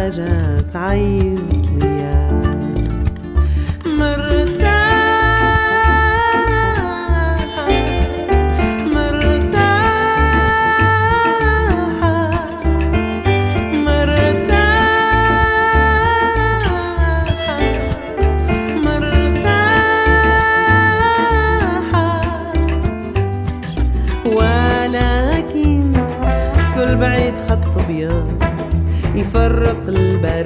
حاجة تعيط ليا. مرتاحة ولكن في البعيد خط أبيض يفرق البرد